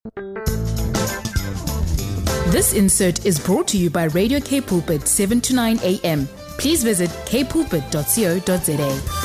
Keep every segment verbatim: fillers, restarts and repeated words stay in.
This insert is brought to you by Radio K Pulpit, seven to nine a.m. Please visit k pulpit dot co dot za.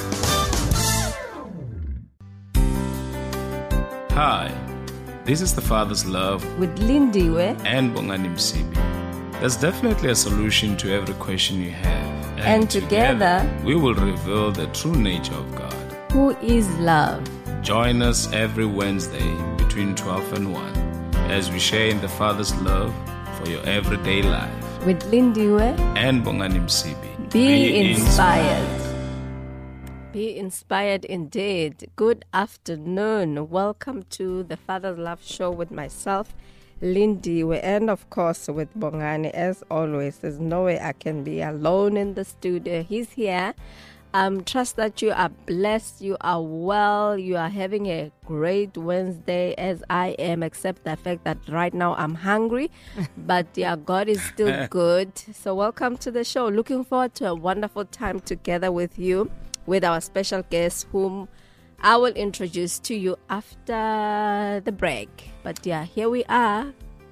Hi, this is The Father's Love with Lindiwe and Bongani Msibi. There's definitely a solution to every question you have. And, and together, together, we will reveal the true nature of God, who is love. Join us every Wednesday between twelve and one as we share in the Father's love for your everyday life. With Lindiwe and Bongani Msibi. Be, Be inspired. inspired. Be inspired indeed. Good afternoon. Welcome to the Father's Love Show with myself, Lindiwe, and of course with Bongani. As always, there's no way I can be alone in the studio. He's here. Um, trust that you are blessed, you are well, you are having a great Wednesday as I am, except the fact that right now I'm hungry. But yeah, God is still good. So welcome to the show. Looking forward to a wonderful time together with you, with our special guest, whom I will introduce to you after the break. But yeah, here we are.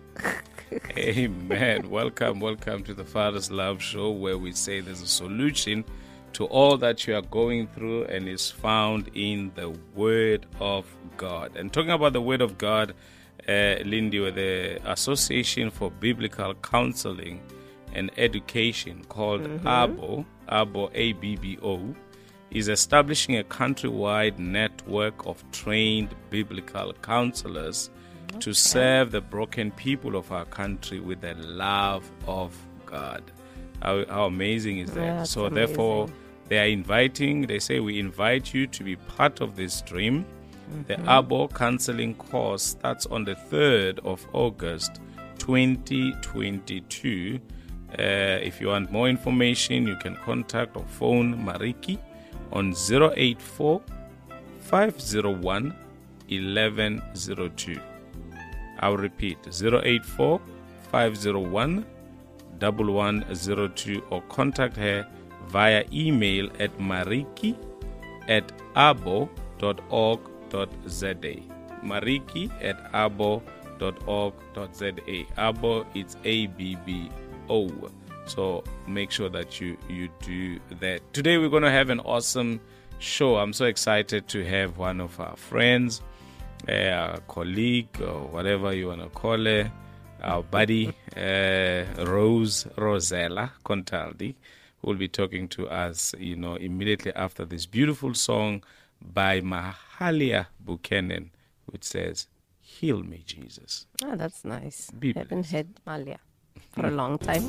Amen. Welcome, welcome to the Father's Love Show, where we say there's a solution to all that you are going through and is found in the Word of God. And talking about the Word of God, uh, Lindy, the Association for Biblical Counseling and Education, called mm-hmm. A B O, A B O, A B B O, is establishing a countrywide network of trained biblical counselors okay. to serve the broken people of our country with the love of God. How, how amazing is that? Yeah, so amazing. Therefore, they are inviting, they say, we invite you to be part of this stream. Mm-hmm. The A B O counseling course starts on the third of August, twenty twenty-two. Uh, if you want more information, you can contact or phone Mariki on zero eight four, five zero one, one one zero two. I'll repeat, zero eight four, five zero one, one one zero two, or contact her via email at mariki at abo dot org dot za. Mariki at abo dot org dot za. Abo, it's A B B O. So make sure that you, you do that. Today we're going to have an awesome show. I'm so excited to have one of our friends, a colleague, or whatever you want to call her, our buddy, uh, Rose Rosella Contaldi, who will be talking to us, you know, immediately after this beautiful song by Mahalia Buchanan, which says, "Heal Me, Jesus." Oh, that's nice. Be I haven't blessed. heard Malia for a long time.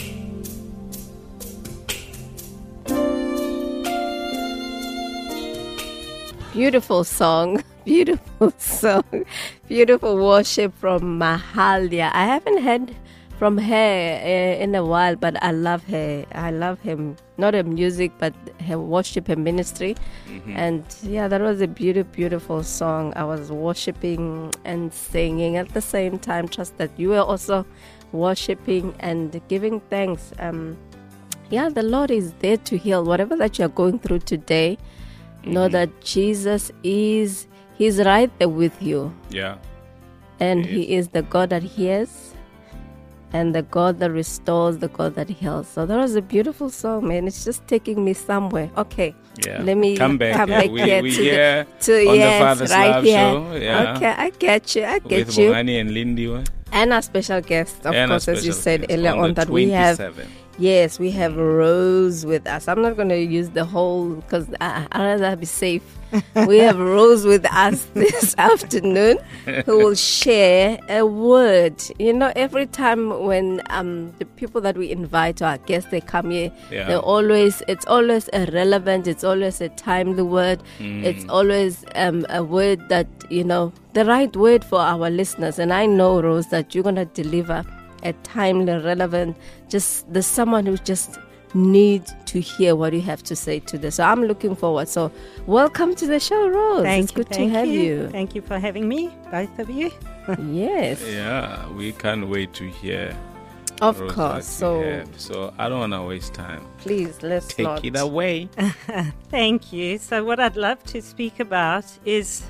Beautiful song, beautiful song, beautiful worship from Mahalia. I haven't heard from her uh, in a while, but I love her. I love him, not her music, but her worship, her ministry. Mm-hmm. And yeah, that was a beautiful, beautiful song. I was worshiping and singing at the same time. Trust that you were also worshiping and giving thanks. Um, yeah, the Lord is there to heal whatever that you're going through today. Mm-hmm. Know that Jesus is, He's right there with you. Yeah. And He is. He is the God that hears and the God that restores, the God that heals. So that was a beautiful song, man. It's just taking me somewhere. Okay. Yeah. Let me come back, come yeah. back we, here we to, here the, to on yes, the Father's right Love here. Show. Yeah. Okay, I get you. I get With you. Bongani and Lindy. And our special guest, of and course, as you said guest earlier on, on, that we have. Yes, we have Rose with us. I'm not going to use the whole because I'd rather be safe. We have Rose with us this afternoon who will share a word. You know, every time when um the people that we invite or our guests, they come here, yeah. they always, it's always a relevant, it's always a timely word. Mm. It's always um a word that, you know, the right word for our listeners. And I know, Rose, that you're going to deliver a timely, relevant, just there's someone who just need to hear what you have to say to this. So I'm looking forward. So welcome to the show, Rose. Thank it's you, good to have you. you. Thank you for having me, both of you. Yes. Yeah, we can't wait to hear. Of Rose, course. So, so I don't want to waste time. Please, let's Take not. it away. Thank you. So what I'd love to speak about is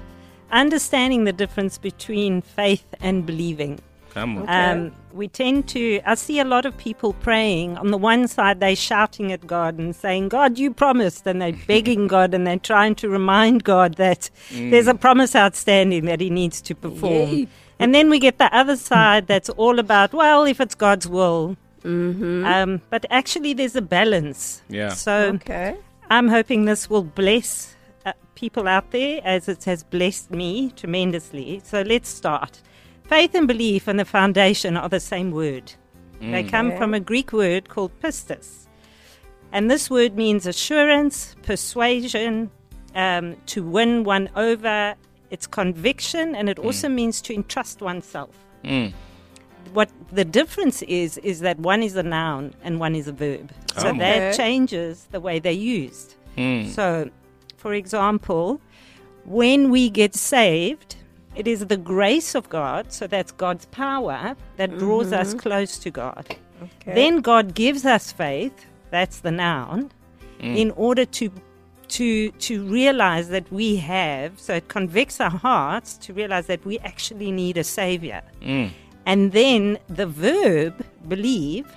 understanding the difference between faith and believing. Come on. Okay. Um, we tend to, I see a lot of people praying. On the one side, they're shouting at God and saying, God, you promised. And they're begging God and they're trying to remind God that Mm. there's a promise outstanding that he needs to perform. Yay. And then we get the other side that's all about, well, if it's God's will. Mm-hmm. Um, but actually, there's a balance. Yeah. So Okay. I'm hoping this will bless uh, people out there as it has blessed me tremendously. So let's start. Faith and belief and the foundation are the same word. They come Okay. from a Greek word called pistis. And this word means assurance, persuasion, um, to win one over. It's conviction, and it also means to entrust oneself. Mm. What the difference is, is that one is a noun and one is a verb. So Oh. that Okay. changes the way they're used. Mm. So, for example, when we get saved, it is the grace of God, so that's God's power, that draws us close to God. Okay. Then God gives us faith, that's the noun, in order to to to realize that we have, so it convicts our hearts to realize that we actually need a savior. Mm. And then the verb, believe,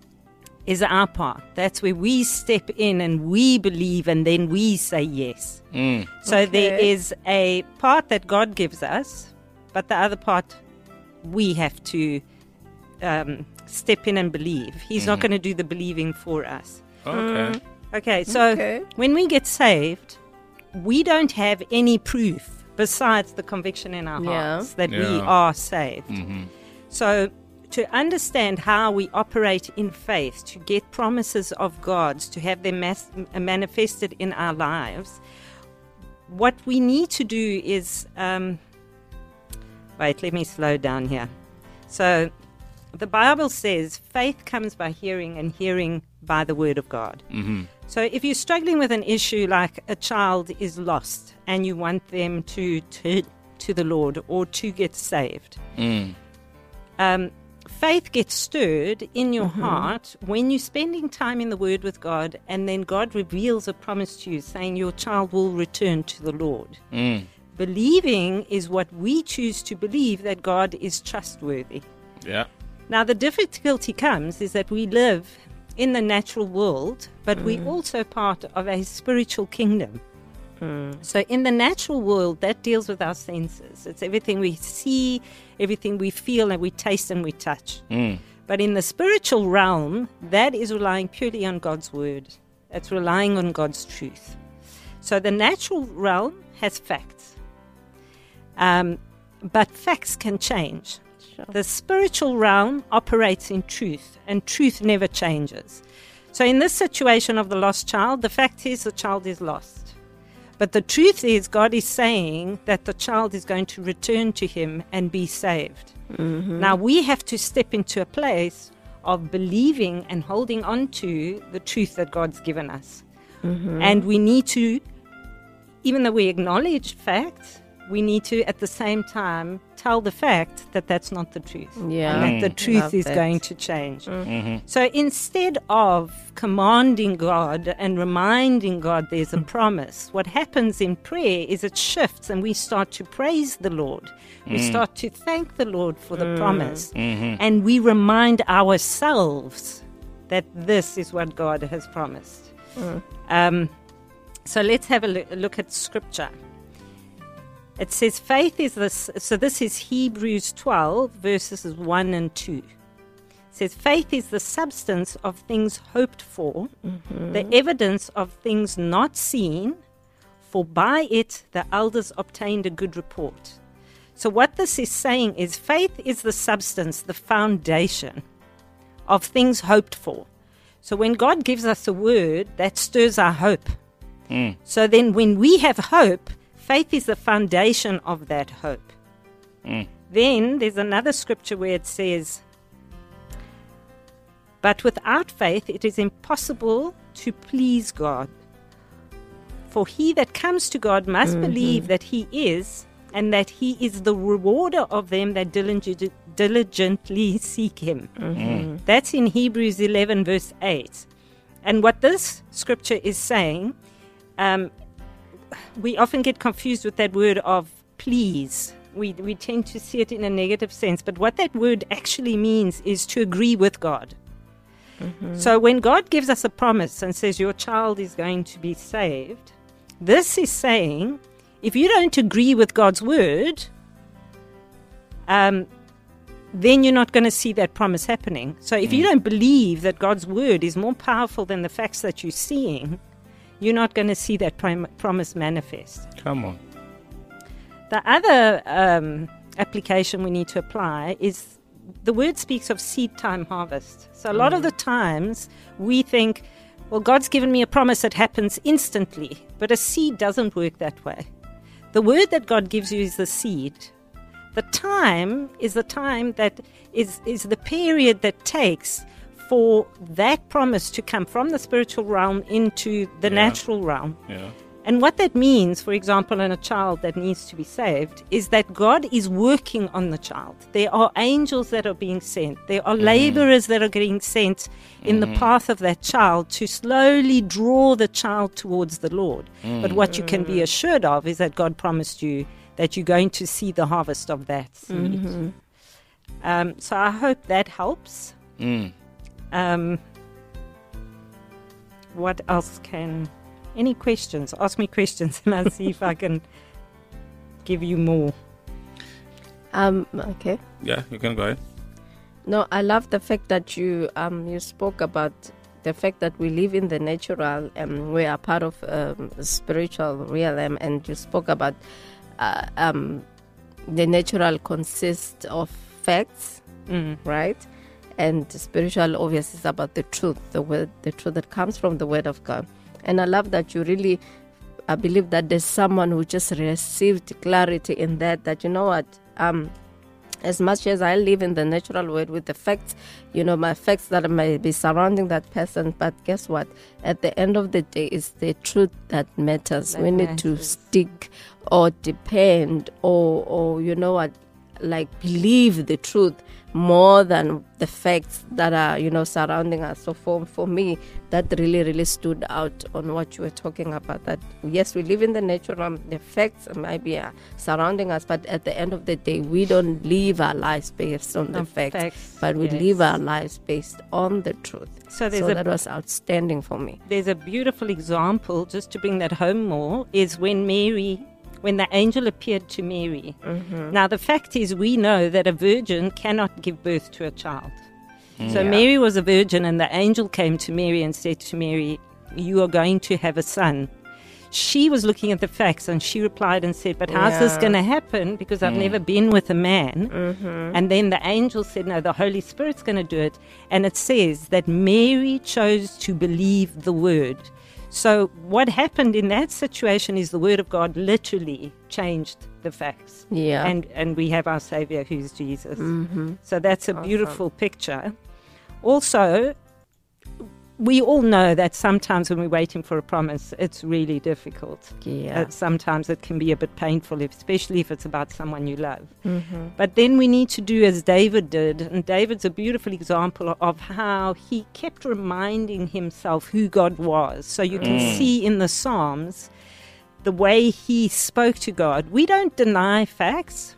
is our part. That's where we step in and we believe and then we say yes. Mm. So there Okay. is a part that God gives us, but the other part we have to um, step in and believe. He's not going to do the believing for us. Okay. Okay, so Okay. when we get saved, we don't have any proof besides the conviction in our Yeah. hearts that we Yeah. are saved. Mm-hmm. So, to understand how we operate in faith, to get promises of God, to have them mas- manifested in our lives, what we need to do is. Um, wait, let me slow down here. So, the Bible says faith comes by hearing, and hearing by the word of God. Mm-hmm. So, if you're struggling with an issue like a child is lost and you want them to turn to the Lord or to get saved, Mm. um, faith gets stirred in your heart when you're spending time in the Word with God, and then God reveals a promise to you saying your child will return to the Lord. Mm. Believing is what we choose to believe that God is trustworthy. Yeah. Now, the difficulty comes is that we live in the natural world, but we're also part of a spiritual kingdom. So in the natural world, that deals with our senses. It's everything we see, everything we feel, and we taste and we touch. Mm. But in the spiritual realm, that is relying purely on God's word. It's relying on God's truth. So the natural realm has facts. Um, but facts can change. Sure. The spiritual realm operates in truth, and truth never changes. So in this situation of the lost child, the fact is the child is lost. But the truth is God is saying that the child is going to return to him and be saved. Now we have to step into a place of believing and holding on to the truth that God's given us. And we need to, even though we acknowledge facts, we need to at the same time tell the fact that that's not the truth. Yeah. And that the truth Love is that. going to change. Mm-hmm. So instead of commanding God and reminding God there's a promise, what happens in prayer is it shifts and we start to praise the Lord. We start to thank the Lord for the promise. Mm-hmm. And we remind ourselves that this is what God has promised. Um, so let's have a loo- a look at Scripture. It says faith is this, so this is Hebrews twelve, verses one and two. It says faith is the substance of things hoped for, the evidence of things not seen, for by it the elders obtained a good report. So what this is saying is faith is the substance, the foundation of things hoped for. So when God gives us a word, that stirs our hope. Mm. So then when we have hope, faith is the foundation of that hope. Mm. Then there's another scripture where it says, but without faith it is impossible to please God. For he that comes to God must believe that he is, and that he is the rewarder of them that diligent- diligently seek him. Mm. That's in Hebrews eleven, verse eight. And what this scripture is saying, um, we often get confused with that word of please. We, we tend to see it in a negative sense, but what that word actually means is to agree with God. Mm-hmm. So when God gives us a promise and says your child is going to be saved, this is saying if you don't agree with God's word, um, then you're not going to see that promise happening. So if mm. you don't believe that God's word is more powerful than the facts that you're seeing, you're not going to see that prom- promise manifest. Come on. The other um, application we need to apply is the word speaks of seed time harvest. So a lot mm. of the times we think, well, God's given me a promise that happens instantly, but a seed doesn't work that way. The word that God gives you is the seed. The time is the time that is, is the period that takes for that promise to come from the spiritual realm into the yeah. natural realm. Yeah. And what that means, for example, in a child that needs to be saved, is that God is working on the child. There are angels that are being sent. There are mm. laborers that are getting sent in mm. the path of that child to slowly draw the child towards the Lord. Mm. But what you can be assured of is that God promised you that you're going to see the harvest of that seed. Mm-hmm. Um, so I hope that helps. Mm. Um, what else can... Any questions? Ask me questions and I'll see if I can give you more. Um. Okay. Yeah, you can go ahead. No, I love the fact that you um you spoke about the fact that we live in the natural and um, we are part of um, spiritual realm, and you spoke about uh, um the natural consists of facts, mm. right? And spiritual obviously is about the truth, the word, the truth that comes from the word of God. And I love that you really, I believe that there's someone who just received clarity in that, that, you know what, um, as much as I live in the natural world with the facts, you know, my facts that may be surrounding that person, but guess what? At the end of the day, it's the truth that matters. That we need matters. to stick or depend or, or, you know what, like believe the truth more than the facts that are, you know, surrounding us. So for, for me, that really, really stood out on what you were talking about, that yes, we live in the natural, the facts might be uh, surrounding us, but at the end of the day, we don't live our lives based on the On facts, facts, but we yes. live our lives based on the truth. So, there's so a, that was outstanding for me. There's a beautiful example, just to bring that home more, is when Mary... when the angel appeared to Mary. Mm-hmm. Now, the fact is, we know that a virgin cannot give birth to a child. Mm. So Yeah. Mary was a virgin, and the angel came to Mary and said to Mary, you are going to have a son. She was looking at the facts, and she replied and said, but how's this Yeah. going to happen? Because I've Mm. never been with a man. Mm-hmm. And then the angel said, no, the Holy Spirit's going to do it. And it says that Mary chose to believe the word. So what happened in that situation is the word of God literally changed the facts. Yeah. And and we have our Savior, who's Jesus. Mm-hmm. So that's a Awesome. beautiful picture. Also, we all know that sometimes when we're waiting for a promise, it's really difficult. Yeah. Uh, sometimes it can be a bit painful, if, especially if it's about someone you love. Mm-hmm. But then we need to do as David did, and David's a beautiful example of how he kept reminding himself who God was. So you can Mm. see in the Psalms the way he spoke to God. We don't deny facts.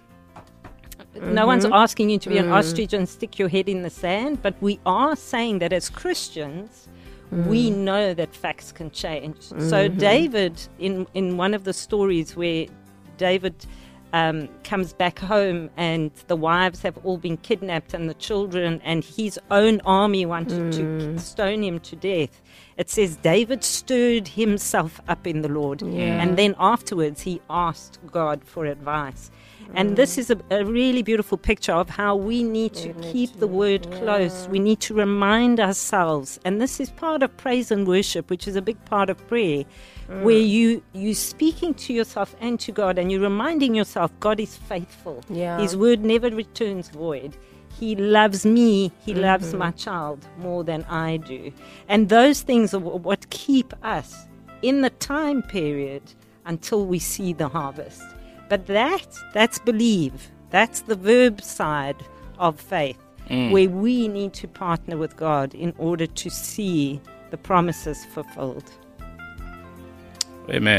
No one's asking you to be an ostrich and stick your head in the sand, but we are saying that as Christians, we know that facts can change. So David, in, in one of the stories where David um, comes back home and the wives have all been kidnapped and the children and his own army wanted to stone him to death, it says David stirred himself up in the Lord. Yeah. And then afterwards he asked God for advice. And this is a, a really beautiful picture of how we need to We need keep to, the word close. We need to remind ourselves. And this is part of praise and worship, which is a big part of prayer, where you, you speaking to yourself and to God, and you're reminding yourself God is faithful. Yeah. His word never returns void. He loves me. He loves my child more than I do. And those things are wh- what keep us in the time period until we see the harvest. But that, that's believe. That's the verb side of faith, Mm. where we need to partner with God in order to see the promises fulfilled. Amen.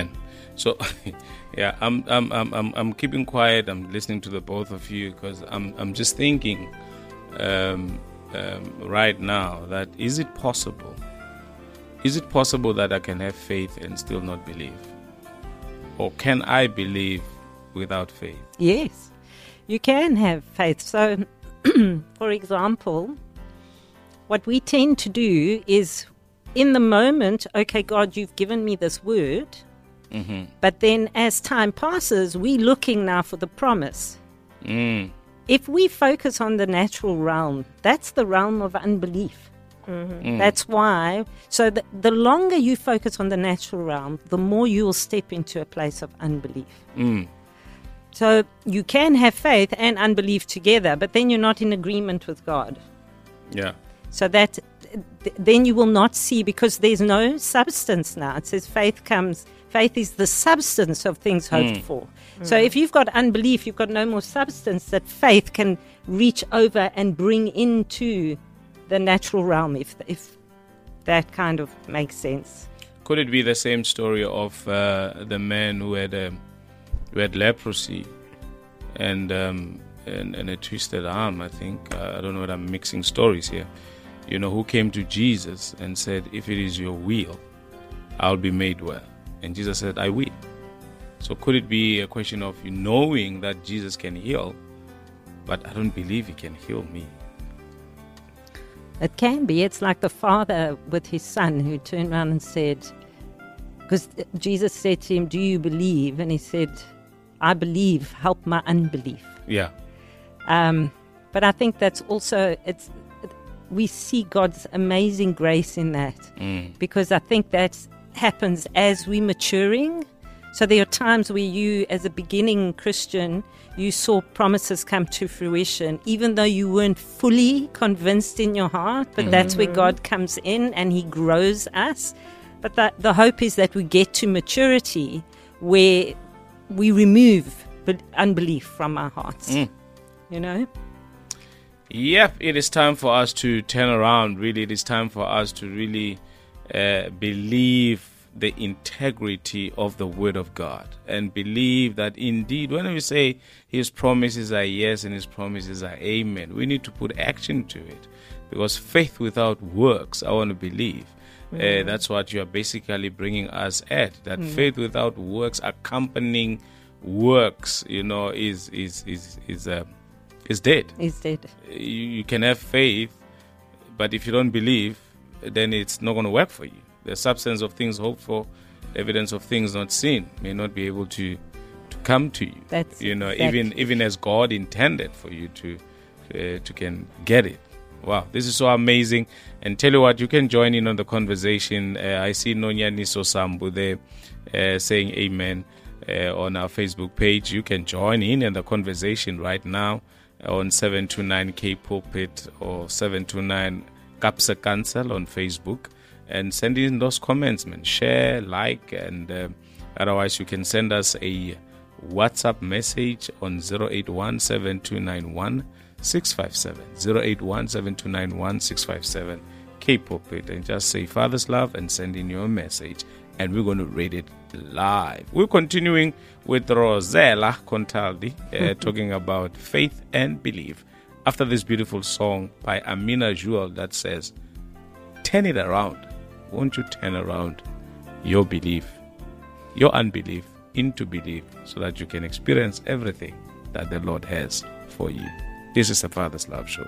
So, yeah, I'm I'm I'm I'm I'm keeping quiet. I'm listening to the both of you because I'm I'm just thinking, um, um, right now that is it possible? Is it possible that I can have faith and still not believe, or can I believe without faith? Yes, you can have faith. So, for example, what we tend to do is, in the moment, okay, God, you've given me this word. Mm-hmm. But then as time passes, we're looking now for the promise. Mm. If we focus on the natural realm, that's the realm of unbelief. Mm-hmm. Mm. That's why. So the, the longer you focus on the natural realm, the more you will step into a place of unbelief. Mm. So you can have faith and unbelief together, but then you're not in agreement with God. Yeah. So that th- then you will not see, because there's no substance now. It says faith comes... Faith is the substance of things hoped mm. for. Mm. So if you've got unbelief, you've got no more substance that faith can reach over and bring into the natural realm, if if that kind of makes sense. Could it be the same story of uh, the man who had um, who had leprosy and, um, and and a twisted arm? I think uh, I don't know what I'm mixing stories here. You know, who came to Jesus and said, "If it is your will, I'll be made well." And Jesus said, I will. So could it be a question of you knowing that Jesus can heal, but I don't believe he can heal me? It can be. It's like the father with his son who turned around and said, because Jesus said to him, do you believe? And he said, I believe, help my unbelief. Yeah. Um, but I think that's also, it's we see God's amazing grace in that. Mm. Because I think that's happens as we're maturing. So there are times where you, as a beginning Christian, you saw promises come to fruition, even though you weren't fully convinced in your heart. But mm-hmm. that's where God comes in and he grows us. But the, the hope is that we get to maturity where we remove unbelief from our hearts. Mm. You know? Yep, it is time for us to turn around. Really, it is time for us to really Uh, believe the integrity of the word of God and believe that indeed when we say his promises are yes and his promises are amen, we need to put action to it, because faith without works, I want to believe. Mm. Uh, that's what you are basically bringing us at, that mm. faith without works, accompanying works, you know, is is is is uh, is dead. Is dead. You, you can have faith, but if you don't believe, then it's not going to work for you. The substance of things hoped for, evidence of things not seen, may not be able to to come to you. That's you know, exactly. even even as God intended for you to uh, to can get it. Wow, this is so amazing. And tell you what, you can join in on the conversation. Uh, I see Nonya Niso Sambu there uh, saying amen uh, on our Facebook page. You can join in in the conversation right now on seven two nine K Pulpit or seven two nine Kapsa Council on Facebook, and send in those comments, man. Share, like, and uh, otherwise you can send us a WhatsApp message on zero eight one seven two nine one six five seven, zero eight one seven two nine one six five seven, K-Pulpit, and just say Father's Love and send in your message, and we're going to read it live. We're continuing with Rosella Contaldi uh, talking about faith and belief, after this beautiful song by Amina Jewel that says, turn it around. Won't you turn around your belief, your unbelief into belief, so that you can experience everything that the Lord has for you. This is the Father's Love Show.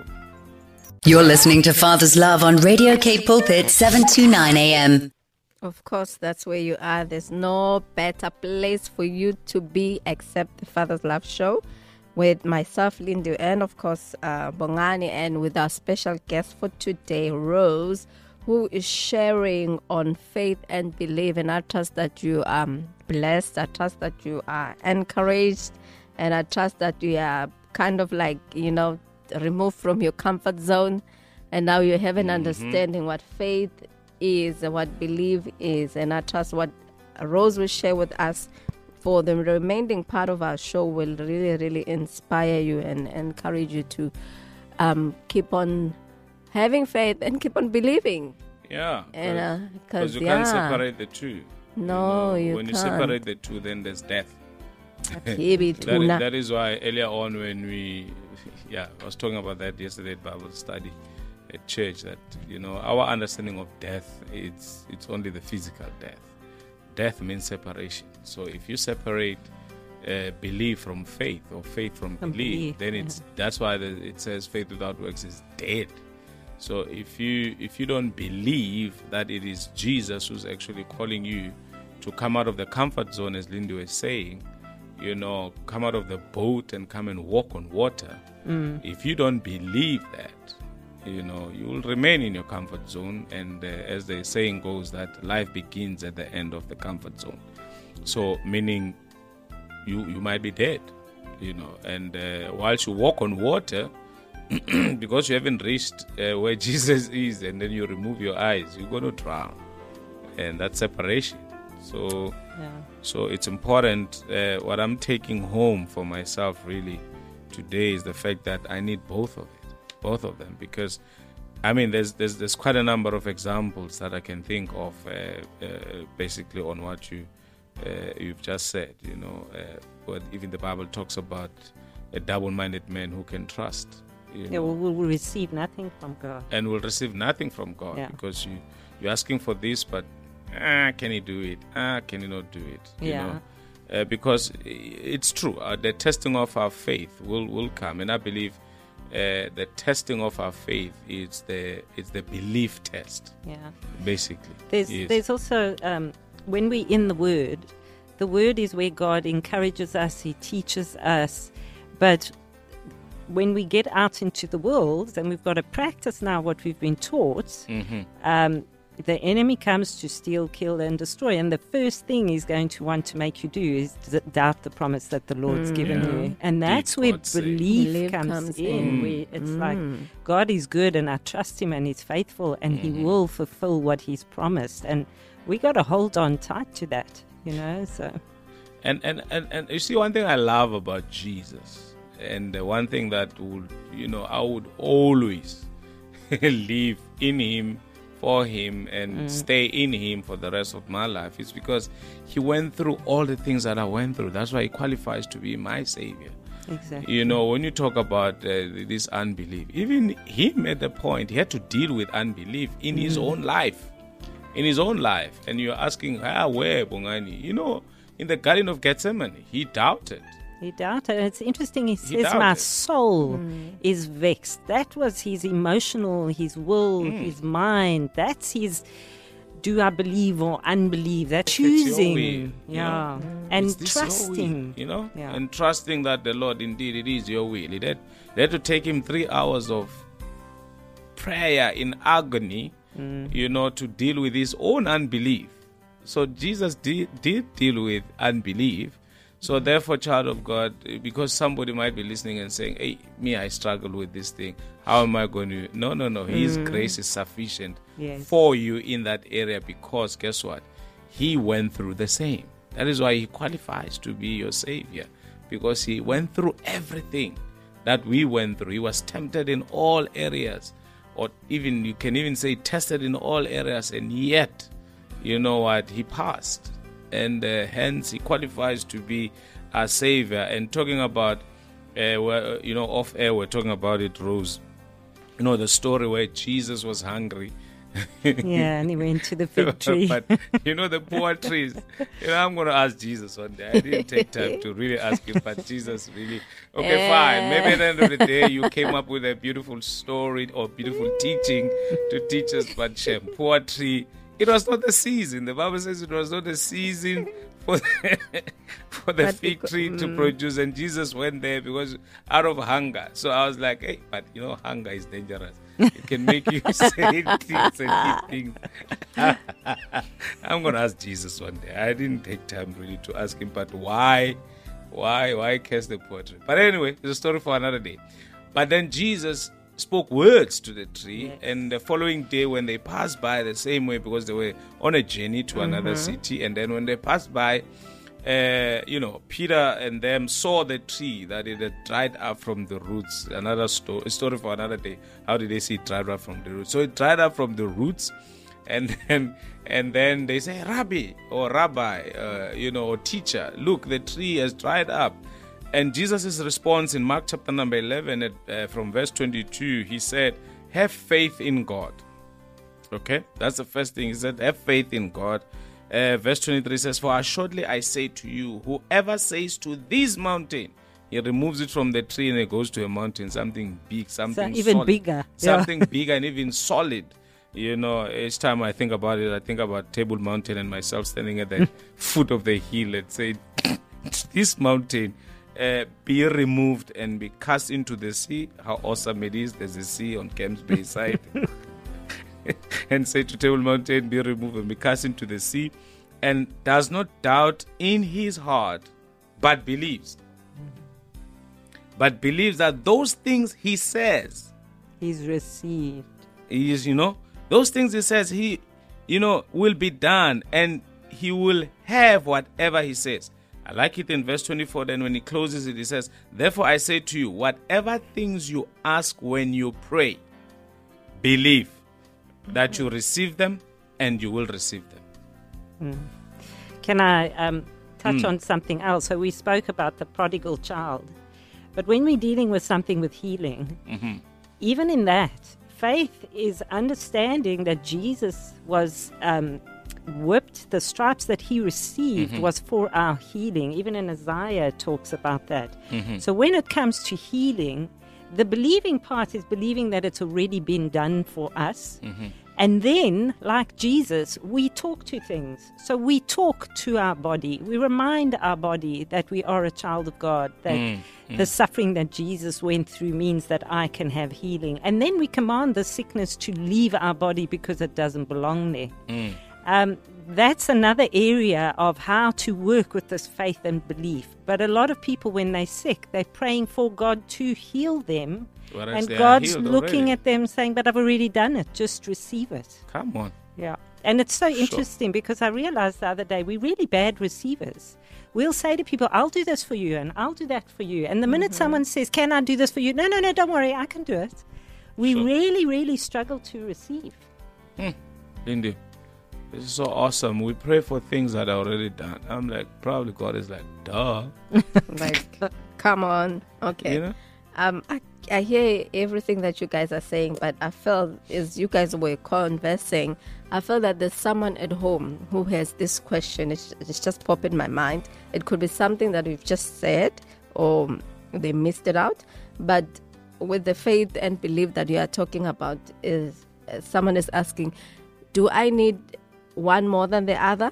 You're listening to Father's Love on Radio K Pulpit, seven to nine a.m. Of course, that's where you are. There's no better place for you to be except the Father's Love Show, with myself, Lindy, and of course, uh, Bongani, and with our special guest for today, Rose, who is sharing on faith and belief. And I trust that you are blessed. I trust that you are encouraged. And I trust that you are kind of like, you know, removed from your comfort zone. And now you have an mm-hmm. understanding what faith is and what belief is. And I trust what Rose will share with us for the remaining part of our show will really, really inspire you and encourage you to um, keep on having faith and keep on believing. Yeah. And because uh, you yeah. can't separate the two. No, you when can't. you separate the two, then there's death. Baby That is, tuna. that is why earlier on when we, yeah, I was talking about that yesterday at Bible study at church, that, you know, our understanding of death, it's it's only the physical death. Death means separation. So if you separate uh, belief from faith or faith from, From belief, belief, then it's that's why the, it says faith without works is dead. So if you if you don't believe that it is Jesus who's actually calling you to come out of the comfort zone, as Lindy was saying, you know, come out of the boat and come and walk on water. Mm. If you don't believe that, you know, you will remain in your comfort zone. And uh, as the saying goes, that life begins at the end of the comfort zone. So meaning you you might be dead, you know. And uh, whilst you walk on water, because you haven't reached uh, where Jesus is, and then you remove your eyes, you're going to drown. And that's separation. So, Yeah. so it's important. Uh, what I'm taking home for myself really today is the fact that I need both of it, both of them, because I mean, there's there's there's quite a number of examples that I can think of, uh, uh, basically on what you uh, you've just said. You know, uh, but even the Bible talks about a double-minded man who can trust. You Yeah, know, we will receive nothing from God. and will receive nothing from God, Yeah. because you you're asking for this, but ah, can he do it? Ah, can he not do it? You Yeah. know, uh, because it's true. Uh, the testing of our faith will will come, and I believe uh, the testing of our faith is the is the belief test, Yeah. basically. There's Yes. there's also um, when we're in the Word, the Word is where God encourages us, He teaches us, but when we get out into the world and we've got to practice now what we've been taught, Mm-hmm. um, the enemy comes to steal, kill, and destroy. And the first thing he's going to want to make you do is d- doubt the promise that the Lord's given Yeah. you. And that's Did where God say? belief, Belief comes, comes in. in. Where it's like, God is good and I trust Him and He's faithful and He will fulfill what He's promised. And we got to hold on tight to that, you know. So, And, and, and, and you see, one thing I love about Jesus, and the one thing that would, you know, I would always live in Him, for Him, and stay in Him for the rest of my life, is because He went through all the things that I went through. That's why He qualifies to be my Savior. exactly. You know, when you talk about uh, this unbelief, even Him at the point, He had to deal with unbelief in His own life. In His own life. And you're asking, ah, where, Bongani? You know, in the Garden of Gethsemane, He doubted. He doubted. And it's interesting, he He says, my doubted. soul is vexed. That was his emotional, his will, Mm. his mind. That's his do I believe or unbelieve. That's If it's your choosing. will, you yeah. know. And Is this your will? trusting. You know, Yeah. and trusting that the Lord, indeed, it is your will. It had, it had to take Him three hours of prayer in agony, Mm. you know, to deal with his own unbelief. So Jesus did, did deal with unbelief. So therefore, child of God, because somebody might be listening and saying, hey, me, I struggle with this thing. How am I going to? No, no, no. His grace is sufficient Yes. for you in that area, because guess what? He went through the same. That is why He qualifies to be your Savior, because He went through everything that we went through. He was tempted in all areas, or even, you can even say, tested in all areas, and yet, you know what? He passed. And uh, hence He qualifies to be our Savior. And talking about, uh, well, you know, off air, we're talking about it, Rose. You know, the story where Jesus was hungry. Yeah, and he went to the fig tree. But, you know, the poor trees. You know, I'm going to ask Jesus one day. I didn't take time to really ask Him, but Jesus really, okay, fine. Maybe at the end of the day, you came up with a beautiful story or beautiful teaching to teach us, but Shem, poor tree. It was not the season. The Bible says it was not the season for the, for the But fig becau- tree to produce, and Jesus went there because out of hunger. So I was like, hey, but you know, hunger is dangerous. It can make you say things and eat things. I'm going to ask Jesus one day. I didn't take time really to ask Him, but why, why, why curse the poor tree? But anyway, it's a story for another day. But then Jesus spoke words to the tree, Yes. and the following day when they passed by the same way, because they were on a journey to another city, and then when they passed by, uh, you know, Peter and them saw the tree that it had dried up from the roots. Another story, story for another day. How did they see it dried up from the roots? So it dried up from the roots, And then, and then they say, Rabbi or Rabbi, uh, you know, or teacher, look, the tree has dried up. And Jesus' response in Mark chapter number eleven, at, uh, from verse twenty-two, he said, have faith in God. Okay, that's the first thing. He said, have faith in God. Uh, verse twenty-three says, for assuredly I say to you, whoever says to this mountain, he removes it from the tree and it goes to a mountain, something big, something so even solid, bigger. something Yeah. bigger and even solid. You know, each time I think about it, I think about Table Mountain and myself standing at the foot of the hill and say, this mountain uh, be removed and be cast into the sea. How awesome it is. There's a sea on Camps Bay side. And say to Table Mountain, be removed and be cast into the sea. And does not doubt in his heart, but believes. But believes that those things he says, He's received. he is, you know, those things he says, he, you know, will be done, and he will have whatever he says. I like it in verse twenty-four. Then when he closes it, he says, therefore I say to you, whatever things you ask when you pray, believe that you receive them, and you will receive them. Can I um, touch Mm. on something else? So we spoke about the prodigal child. But when we're dealing with something with healing, Mm-hmm. even in that, faith is understanding that Jesus was um, whipped, the stripes that he received was for our healing. Even in Isaiah it talks about that. So when it comes to healing, the believing part is believing that it's already been done for us. And then, like Jesus, we talk to things. So we talk to our body. We remind our body that we are a child of God, that the suffering that Jesus went through means that I can have healing. And then we command the sickness to leave our body because it doesn't belong there. Um, that's another area of how to work with this faith and belief. But a lot of people, when they're sick, they're praying for God to heal them. Whereas And they are God's healed looking already. at them saying, but I've already done it. Just receive it. Come on. Yeah. And it's so interesting because I realized the other day we're really bad receivers. We'll say to people, I'll do this for you and I'll do that for you. And the minute someone says, can I do this for you? No, no, no, don't worry, I can do it. We Sure. really, really struggle to receive. Lindy, this is so awesome. We pray for things that are already done. I'm like, probably God is like, duh. Like, come on. Okay. You know? Um, I, I hear everything that you guys are saying, but I felt as you guys were conversing, I felt that there's someone at home who has this question. It's, it's just popped in my mind. It could be something that we've just said, or they missed it out. But with the faith and belief that you are talking about, is uh, someone is asking, do I need one more than the other?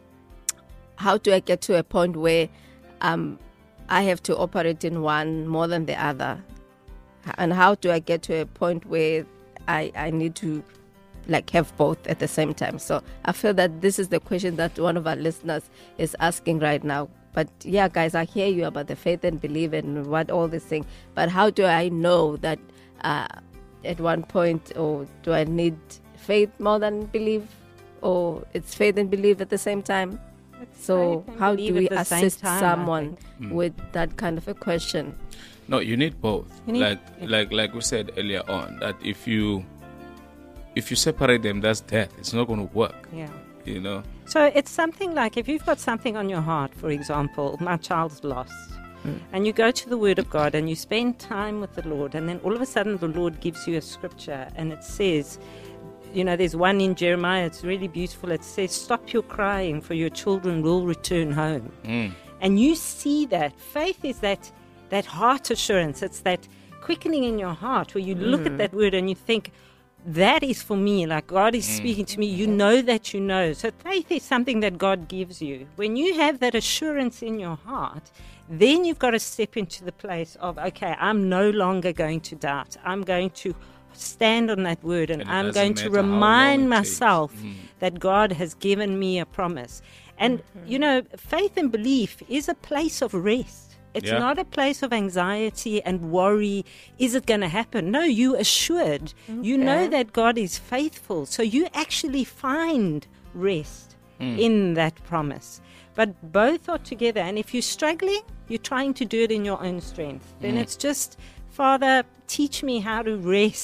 How do I get to a point where um, I have to operate in one more than the other? And how do I get to a point where I, I need to like have both at the same time? So I feel that this is the question that one of our listeners is asking right now. But yeah, guys, I hear you about the faith and belief and what all these things. But how do I know that uh, at one point, or do I need faith more than belief, or it's faith and belief at the same time? So faith and how belief do we at the same assist time, I someone think. with that kind of a question? No, you need both. You need- like like like we said earlier on, that if you if you separate them, that's death. It's not going to work. Yeah. You know. So it's something like if you've got something on your heart, for example, my child's lost, and you go to the Word of God and you spend time with the Lord, and then all of a sudden the Lord gives you a scripture and it says, you know, there's one in Jeremiah, it's really beautiful. It says, stop your crying, for your children will return home. Mm. And you see that. Faith is that, that heart assurance. It's that quickening in your heart where you look at that word and you think, that is for me, like God is speaking to me. You know that you know. So faith is something that God gives you. When you have that assurance in your heart, then you've got to step into the place of, okay, I'm no longer going to doubt. I'm going to stand on that word, and, And it I'm doesn't going to matter how long remind it myself takes. Mm. that God has given me a promise. And, you know, faith and belief is a place of rest. It's Yeah. not a place of anxiety and worry. Is it going to happen? No, you assured. You know Okay. that God is faithful. So you actually find rest in that promise. But both are together. And if you're struggling, you're trying to do it in your own strength. Then it's just, Father, teach me how to rest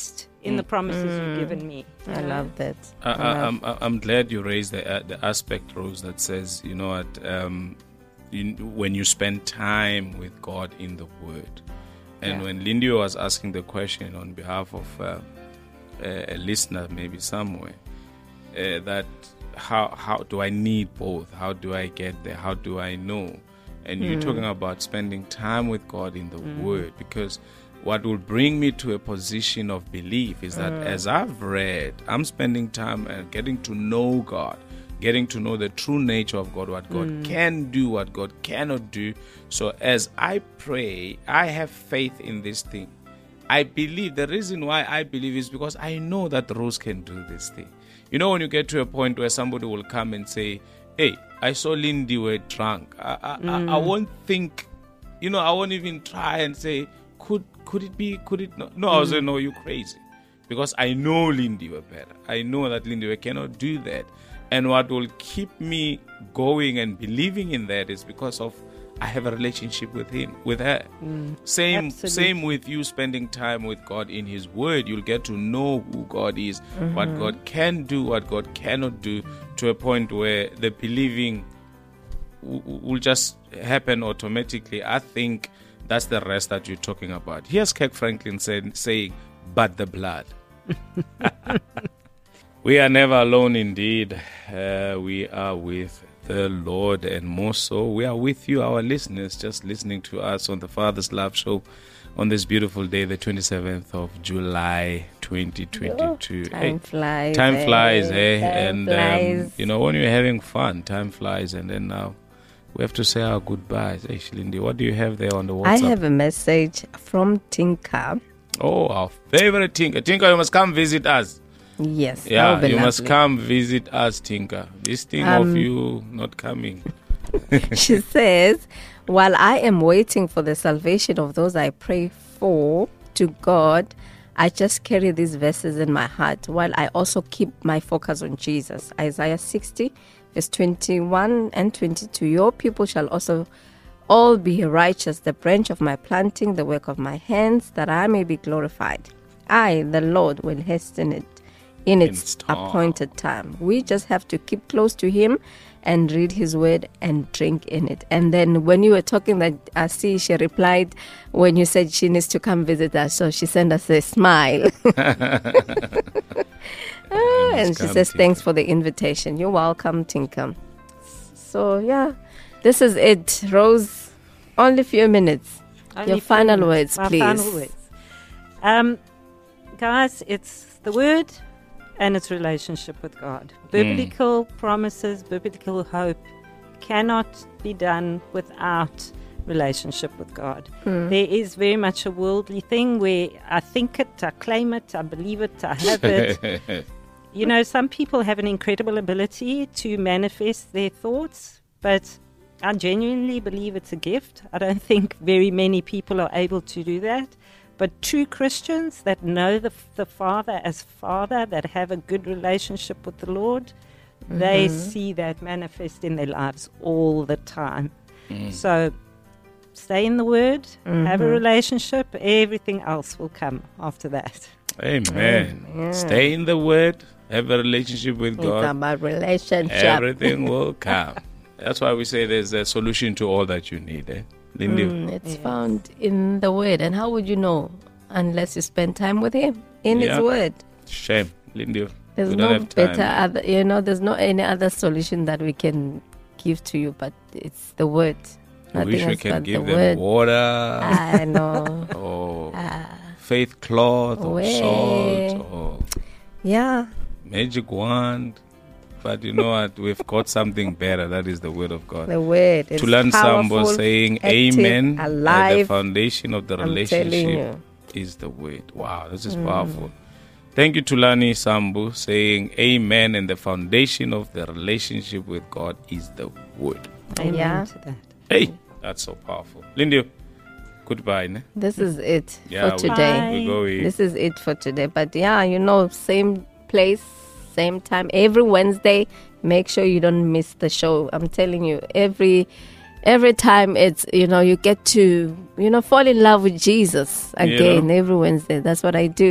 in the promises you've given me. I love that. I, I I, love- I'm, I'm glad you raised the, uh, the aspect, Rose, that says, you know what, um, you, when you spend time with God in the Word. And Yeah. when Lindy was asking the question on behalf of uh, a, a listener, maybe somewhere, uh, that how how do I need both? How do I get there? How do I know? And you're talking about spending time with God in the Word, because what will bring me to a position of belief is that as I've read, I'm spending time and getting to know God, getting to know the true nature of God, what God can do, what God cannot do. So as I pray, I have faith in this thing. I believe. The reason why I believe is because I know that Rose can do this thing. You know, when you get to a point where somebody will come and say, hey, I saw Lindy were drunk. I, I, I, I won't think, you know, I won't even try and say, could could it be, could it not? No, I was like, no, you're crazy. Because I know Lindy were better. I know that Lindy were cannot do that. And what will keep me going and believing in that is because of I have a relationship with him, with her. Same Absolutely. same with you spending time with God in His Word. You'll get to know who God is, what God can do, what God cannot do, to a point where the believing w- w- will just happen automatically. I think that's the rest that you're talking about. Here's Kirk Franklin said, saying, but the blood. We are never alone indeed. Uh, we are with the Lord, and more so, we are with you, our listeners, just listening to us on the Father's Love Show on this beautiful day, the twenty-seventh of July, twenty twenty-two. Time Hey, flies. time eh? flies, eh? Time and um, flies. you know, when you're having fun, time flies, and then now we have to say our goodbyes. Hey, Lindy, what do you have there on the WhatsApp? I have a message from Tinka. Oh, our favorite Tinka. Tinka, you must come visit us. Yes. that Yeah, would be you must lovely. come visit us, Tinka. This thing Um, of you not coming. She says, while I am waiting for the salvation of those I pray for to God, I just carry these verses in my heart while I also keep my focus on Jesus. Isaiah sixty, verse twenty-one and twenty-two. Your people shall also all be righteous, the branch of my planting, the work of my hands, that I may be glorified. I, the Lord, will hasten it in its its time. appointed time. We just have to keep close to Him and read His word and drink in it. And then when you were talking, that I see she replied when you said she needs to come visit us, so she sent us a smile. Ah, and she come, says, Tinka. thanks for the invitation. You're welcome, Tinka. So yeah, this is it. Rose, only a few minutes. Only Your few final minutes. words, My please. final words. Um, guys, it's the word and its relationship with God. Biblical promises, biblical hope cannot be done without relationship with God. There is very much a worldly thing where I think it, I claim it, I believe it, I have it. You know, some people have an incredible ability to manifest their thoughts, but I genuinely believe it's a gift. I don't think very many people are able to do that. But true Christians that know the, the Father as Father, that have a good relationship with the Lord, they see that manifest in their lives all the time. So stay in the Word, have a relationship, everything else will come after that. Amen. Amen. Stay in the Word, have a relationship with It's God. about relationship. Everything will come. That's why we say there's a solution to all that you need. Eh? Lindy. Mm, it's found in the Word. And how would you know unless you spend time with Him in Yeah. His Word? Shame. Lindy. There's we don't no have time. better other, you know, there's no any other solution that we can give to you, but it's the Word. I Nothing wish we else can but give the them Word. water I know. or Ah, faith cloth or Way. salt or yeah. magic wand. But you know what? We've got something better. That is the Word of God. The Word is To learn Sambo powerful, saying active, amen at the alive. foundation of the I'm telling relationship you. is the Word. Wow, this is powerful. Thank you, Tulani Sambu, saying amen, and the foundation of the relationship with God is the Word. Amen Yeah. to that. Hey, that's so powerful. Lindy, goodbye. Ne? This is it Yeah, for we- today. We go with This is it for today. But yeah, you know, same place, same time, every Wednesday. Make sure you don't miss the show. I'm telling you, every every time it's, you know, you get to, you know, fall in love with Jesus again know? every Wednesday. That's what I do.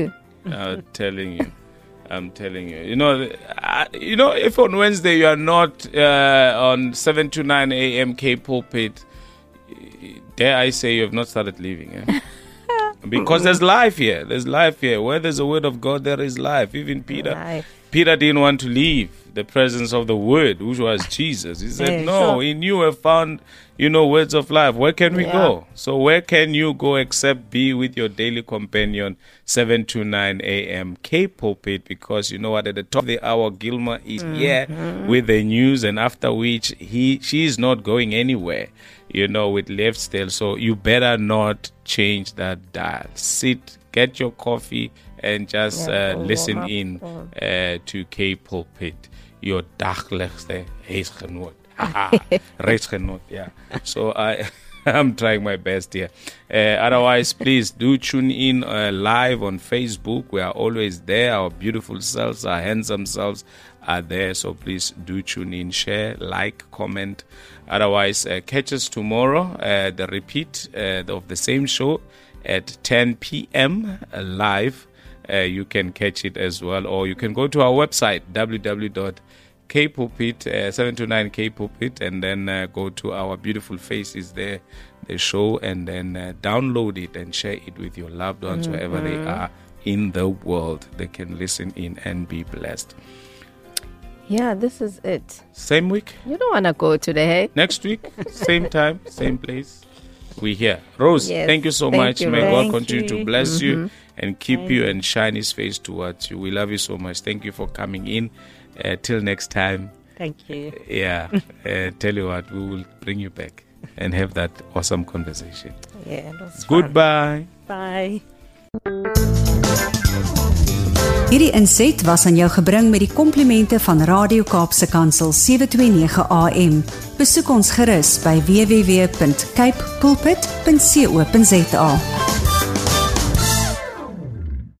I'm telling you. I'm telling you. You know, uh, you know, if on Wednesday you are not uh, on seven to nine a.m. K Pulpit, dare I say you have not started living. Eh? Because there's life here. There's life here. Where there's a word of God, there is life. Even Peter, Life. Peter didn't want to leave the presence of the word, which was Jesus. He said, Yeah, no, sure. in you have found, you know, words of life. Where can we Yeah. go? So where can you go except be with your daily companion, seven to nine a.m. K Pulpit? Because you know what, at the top of the hour, Gilma is Mm-hmm. here with the news, and after which he she is not going anywhere, you know, with left still. So you better not change that dial. Sit, get your coffee, and just Yeah, uh, warm listen up. in uh, to K Pulpit, your dagelijkste huisgenoot. Haha, reisgenoot, yeah. So I, I'm trying my best here. Uh, otherwise, please do tune in uh, live on Facebook. We are always there. Our beautiful selves, our handsome selves are there. So please do tune in, share, like, comment. Otherwise, uh, catch us tomorrow, uh, the repeat uh, of the same show at ten p.m. uh, live. Uh, you can catch it as well, or you can go to our website w w w dot k pulpit seven two nine K Pulpit, and then uh, go to our beautiful faces there, the show, and then uh, download it and share it with your loved ones mm-hmm. wherever they are in the world. They can listen in and be blessed. Yeah, this is it. Same week, You don't want to go today. next week, same time, same place. We here. Rose, Yes, thank you so thank much. you, May Rose. God Thank continue to you. bless you and keep you and shine his face towards you. We love you so much. Thank you for coming in. Uh, till next time. Thank you. Yeah. uh, tell you what, we will bring you back and have that awesome conversation. Yeah, it was fun. Goodbye. Bye. Hierdie inset was aan jou gebring met die komplimente van Radio Kaapse Kansel sewe twee nege A M. Besoek ons gerus by w w w punt cape pulpit punt co punt za.